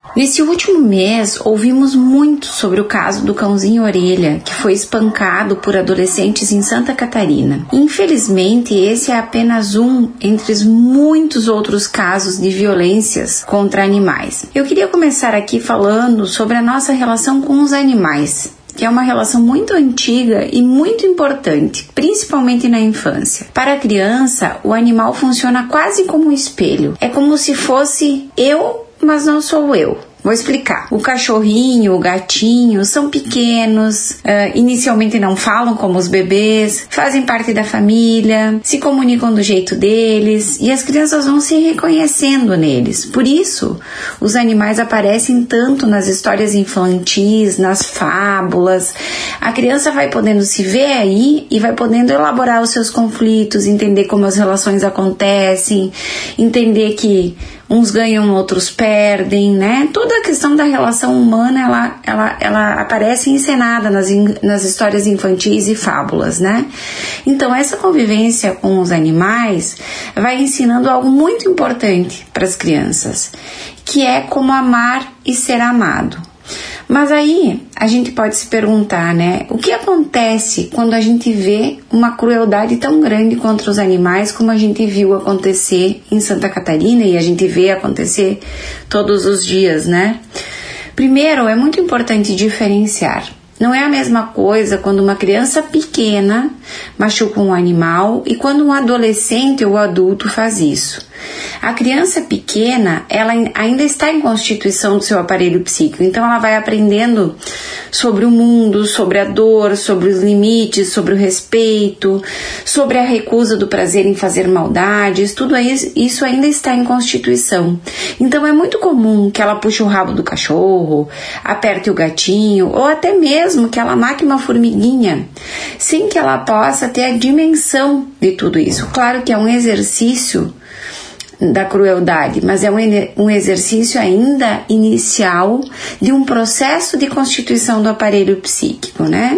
Nesse último mês, ouvimos muito sobre o caso do cãozinho Orelha, que foi espancado por adolescentes em Santa Catarina. Infelizmente, esse é apenas um entre muitos outros casos de violências contra animais. Eu queria começar aqui falando sobre a nossa relação com os animais, que é uma relação muito antiga e muito importante, principalmente na infância. Para a criança, o animal funciona quase como um espelho. É como se fosse eu, mas não sou eu. Vou explicar. O cachorrinho, o gatinho são pequenos, inicialmente não falam como os bebês, fazem parte da família, se comunicam do jeito deles e as crianças vão se reconhecendo neles. Por isso, os animais aparecem tanto nas histórias infantis, nas fábulas. A criança vai podendo se ver aí e vai podendo elaborar os seus conflitos, entender como as relações acontecem, entender que uns ganham, outros perdem, né? Toda a questão da relação humana, ela aparece encenada nas histórias infantis e fábulas, né? Então, essa convivência com os animais vai ensinando algo muito importante para as crianças, que é como amar e ser amado. Mas aí a gente pode se perguntar, né? O que acontece quando a gente vê uma crueldade tão grande contra os animais como a gente viu acontecer em Santa Catarina e a gente vê acontecer todos os dias, né? Primeiro, é muito importante diferenciar. Não é a mesma coisa quando uma criança pequena machuca um animal e quando um adolescente ou adulto faz isso. A criança pequena, ela ainda está em constituição do seu aparelho psíquico, então ela vai aprendendo sobre o mundo, sobre a dor, sobre os limites, sobre o respeito, sobre a recusa do prazer em fazer maldades, tudo isso ainda está em constituição. Então é muito comum que ela puxe o rabo do cachorro, aperte o gatinho, ou até mesmo que ela mate uma formiguinha, sem que ela possa ter a dimensão de tudo isso. Claro que é um exercício da crueldade, mas é um exercício ainda inicial de um processo de constituição do aparelho psíquico, né?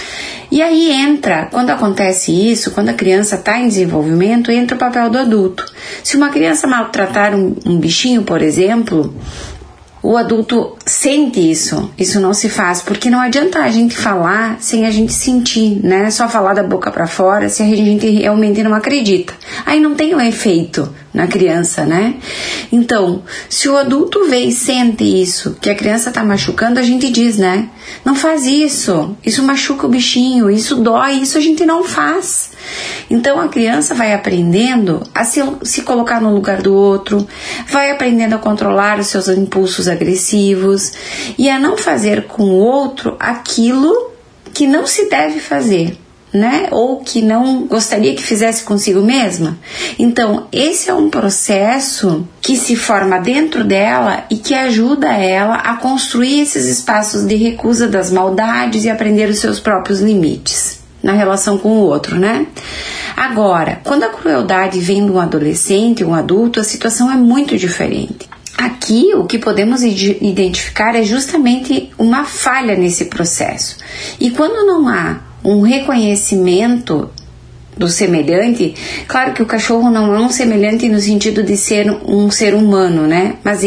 E aí entra, quando acontece isso, quando a criança está em desenvolvimento, entra o papel do adulto. Se uma criança maltratar um bichinho, por exemplo, o adulto sente isso não se faz, porque não adianta a gente falar sem a gente sentir, né? Só falar da boca para fora se a gente realmente não acredita. Aí não tem um efeito na criança, né? Então, se o adulto vê e sente isso, que a criança tá machucando, a gente diz, né? Não faz isso machuca o bichinho, isso dói, isso a gente não faz. Então a criança vai aprendendo a se colocar no lugar do outro, vai aprendendo a controlar os seus impulsos agressivos e a não fazer com o outro aquilo que não se deve fazer, né? Ou que não gostaria que fizesse consigo mesma. Então, esse é um processo que se forma dentro dela e que ajuda ela a construir esses espaços de recusa das maldades e aprender os seus próprios limites na relação com o outro, né? Agora, quando a crueldade vem de um adolescente, um adulto, a situação é muito diferente. Aqui, o que podemos identificar é justamente uma falha nesse processo. E quando não há um reconhecimento do semelhante, claro que o cachorro não é um semelhante no sentido de ser um ser humano, né? Mas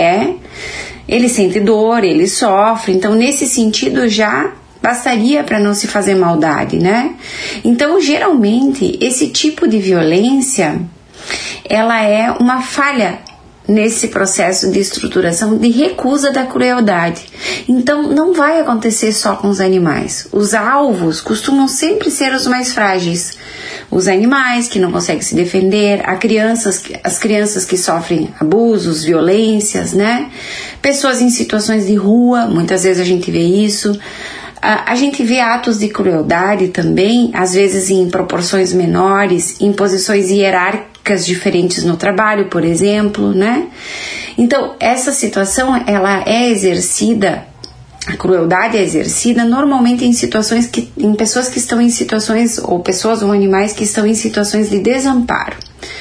ele sente dor, ele sofre, então nesse sentido já bastaria para não se fazer maldade, né? Então, geralmente, esse tipo de violência, ela é uma falha nesse processo de estruturação de recusa da crueldade. Então, não vai acontecer só com os animais. Os alvos costumam sempre ser os mais frágeis. Os animais que não conseguem se defender, as crianças que sofrem abusos, violências, né? Pessoas em situações de rua, muitas vezes a gente vê isso. A gente vê atos de crueldade também, às vezes em proporções menores, em posições hierárquicas diferentes no trabalho, por exemplo, né? Então, essa situação, ela é exercida, a crueldade é exercida normalmente em pessoas que estão em situações, ou pessoas ou animais que estão em situações de desamparo.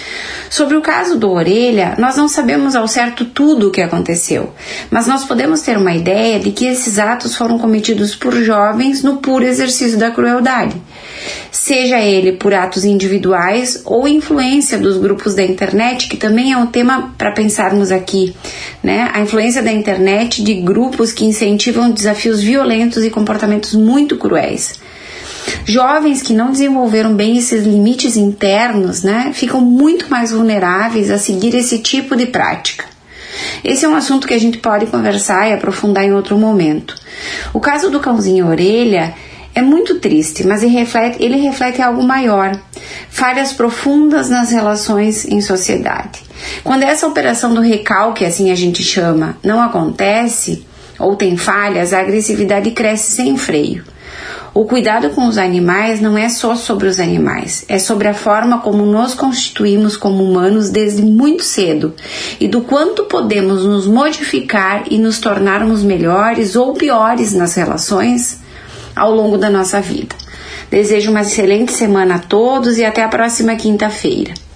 Sobre o caso do Orelha, nós não sabemos ao certo tudo o que aconteceu, mas nós podemos ter uma ideia de que esses atos foram cometidos por jovens no puro exercício da crueldade, seja ele por atos individuais ou influência dos grupos da internet, que também é um tema para pensarmos aqui, né? A influência da internet de grupos que incentivam desafios violentos e comportamentos muito cruéis. Jovens que não desenvolveram bem esses limites internos, né, ficam muito mais vulneráveis a seguir esse tipo de prática. Esse é um assunto que a gente pode conversar e aprofundar em outro momento. O caso do cãozinho Orelha é muito triste, mas ele reflete algo maior, falhas profundas nas relações em sociedade. Quando essa operação do recalque, assim a gente chama, não acontece ou tem falhas, a agressividade cresce sem freio. O cuidado com os animais não é só sobre os animais, é sobre a forma como nos constituímos como humanos desde muito cedo e do quanto podemos nos modificar e nos tornarmos melhores ou piores nas relações ao longo da nossa vida. Desejo uma excelente semana a todos e até a próxima quinta-feira.